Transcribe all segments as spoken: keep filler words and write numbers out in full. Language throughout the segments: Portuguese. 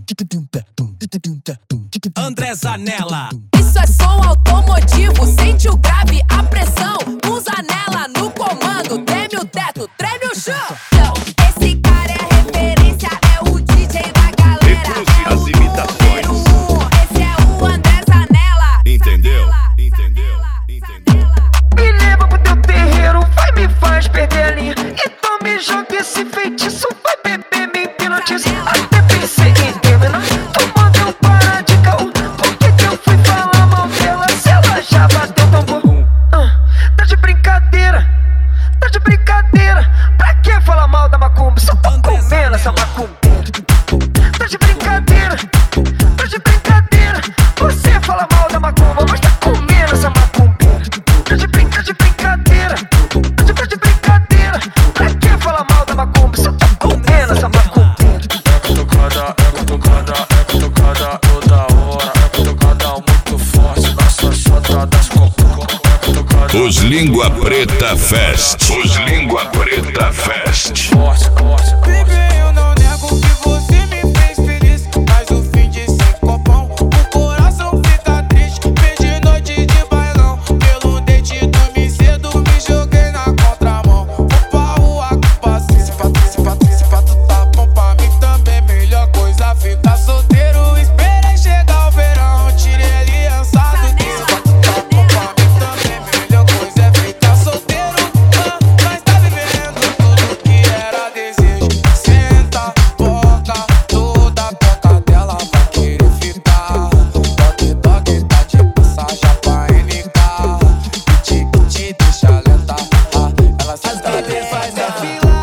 André Zanella. Isso é som automotivo, sente o grave, a pressão. Com Zanella no comando, treme o teto, treme o chão. Esse cara é a referência, é o D J da galera. É o número um, esse é o André Zanella. Entendeu? Entendeu? Entendeu? Me leva pro teu terreiro, vai me faz perder a linha. Então me joga esse feitiço, vai beber, me hipnotiza. Até pensei em terminar, tomando um para de caô. Por que que eu fui falar mal dela se ela já bateu tambor? Ah, tá de brincadeira, tá de brincadeira. Pra que falar mal da macumba? Só tô comendo essa macumba. Tá de brincadeira, tá de brincadeira. Você fala mal da macumba, mas tá comendo essa macumba. Tá de brinca, de brincadeira, tá de, tá de brincadeira. Pra que falar mal da macumba? Só tá comendo essa macumba. É cutucada, é cutucada, é cutucada toda hora. É cutucada muito forte na sua chota das cocô. Os Língua Preta Fest. Os Língua Preta Fest. Forte, forte, Baby, eu não nego que você me fez feliz, mas o fim de sem copão, o coração fica triste. Perdi noite de bailão, pelo dente dormi cedo, me joguei na contramão. Vou pra rua com paciência, se pra, se pra, se pra tu tá bom pra mim também. Melhor coisa ficar solteiro, esperei chegar o verão, tirei aliança do dedo. Se pra tu tá bom pra mim também, melhor coisa é ficar solteiro. Ah, mas tá vivendo tudo que era desejo. Senta, boca, toda a toca dela vai querer ficar. Toque, toque, tá de passagem pra N K. Te, te deixa lenta, ah, ela se dá faz a fila.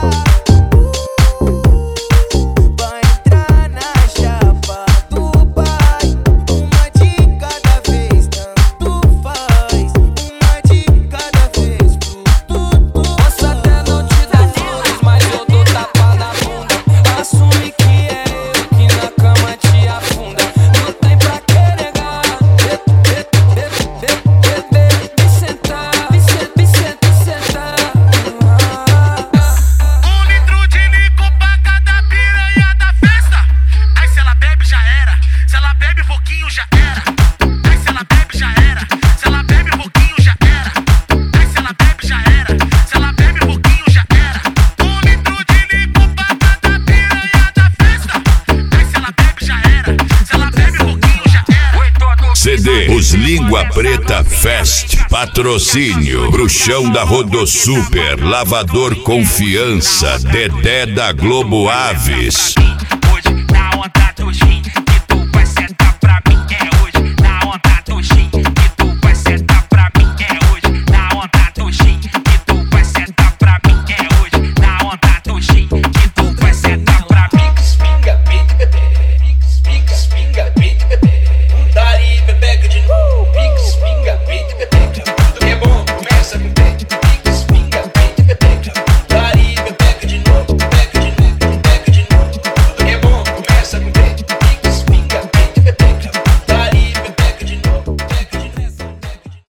Vai entrar na chapa do pai. Uma de cada vez, tanto faz. Uma de cada vez, tudo. Posso até não te dar flores, mas eu dou tapa na bunda. Assume que é eu que na cama te afunda. Não tem pra que negar. Me sentar, me sentar, me sentar. Um litro de licor pra cada piranha da festa. Aí se ela bebe já era, se ela bebe pouquinho já era. Aí se ela bebe já era, se ela bebe pouquinho já era. Aí se ela bebe já era, se ela bebe pouquinho já era. Um litro de licor pra cada piranha da festa. Aí se ela bebe já era, se ela bebe pouquinho já era. C D Os Língua Preta Fest. Patrocínio Bruxão da Rodosuper, Lavador Confiança, Dedé da Globo Aves.